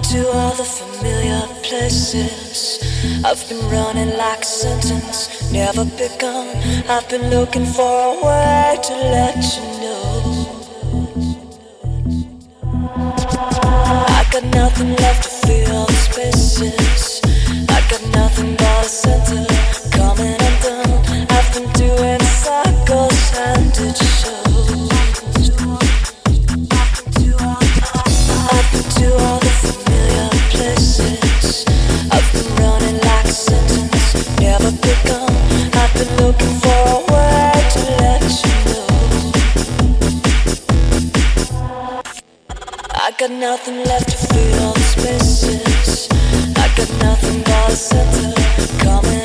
to all the familiar places. I've been running like a sentence, never begun. I've been looking for a way to let you know. I got nothing left to fill the spaces. I got nothing but a center coming undone. I've been doing cycles and it shows. I've been to all the familiar places. I've been running like a sentence, never begun. I've been looking for a way to let you know. I got nothing left to fill the spaces. I got nothing but a center coming